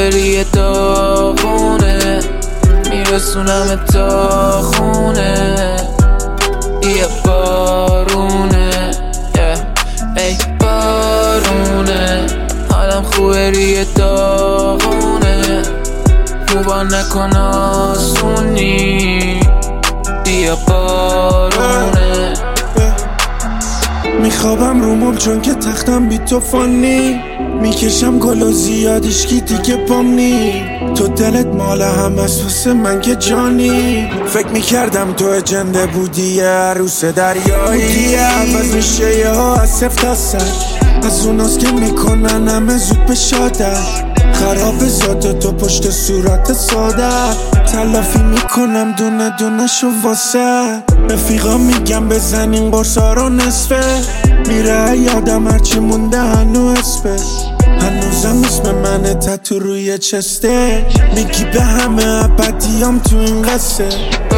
خوبه ریه داغونه، میرسونم تا خونه. یه بارونه ای بارونه، حالم خوبه ریه داغونه، خوبا نکن آسونی. بیا بارونه. میخوابم رو مبل چون که تختم بی تو فانی، میکشم گل و زیادیش کی دیگه پام نی. تو دلت مال هم از واسه من که جانی، فکر میکردم تو اجنده بودی عروس دریایی. عوض میشه یه ها از صفر تا صد، از اوناست که میکنن همه زود به شادر. خراب ذات تو پشت صورت ساده، تلافی میکنم دونه دونه شو واسه. رفیقا میگم بزنین قرصا رو نصفه، میره یادم هرچی مونده هنو اسمه. هنوزم اسم منه تتو روی چسته، میگی به همه ابدیام تو این قصه.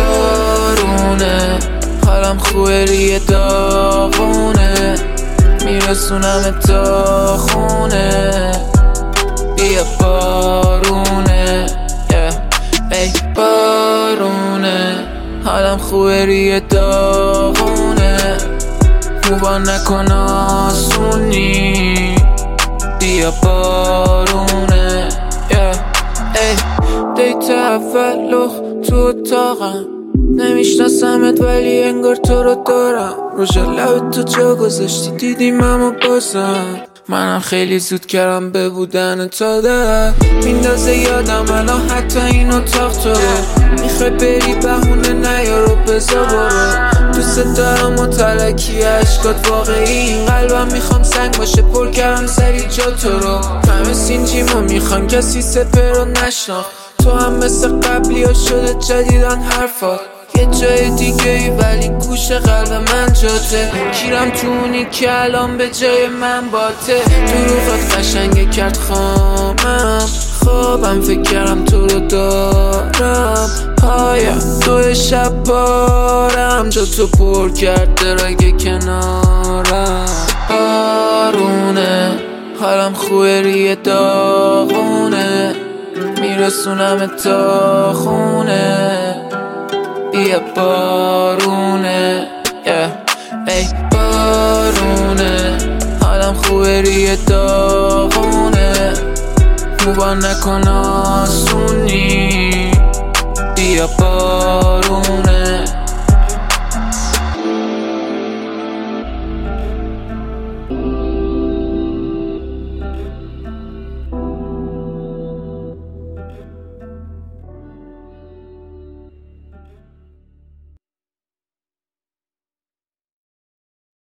بارونه حالم خوبه ریه داغونه، میرسونم تا خونه. بیا بارونه ای بارونه، حالم خوبه ریه داغونه، خوبا نکن آسونی. بیا بارونه ای دیت اول لخ تو اتاقم، نمیشناسمت ولی انگار تو رو دارم. روژ لب تو جا گذاشتی دیدیم اما بازم، منم خیلی زود کردم به بودن تا ده. میندازه یادم الان حتی این اتاق تو رو، میخوای بری بهونه نیارو بزا برو. دوست دارم و تلکی عشقات واقعی، این قلبم میخوام سنگ باشه پر کردم سری جا تو رو. همه سینجیمو میخوان کسی سپر رو نشناخت، تو هم مثل قبلی ها شده جدیدن حرفات. یه جای دیگه ای ولی گوش قلب من جاته، کیرم تو اونی که الان به جای من باته. دروغت قشنگه کرد خامم، خوابم فکر کردم تو رو دارم. پایم تو شب بارم، جا تو پر کرد درگه کنارم. بارونه حالم خوبه ریه داغونه، میرسونم تا خونه. بیا بارونه ای بارونه، حالم خوبه ریه داغونه، خوبا نکن آسونی. بیا بارونه.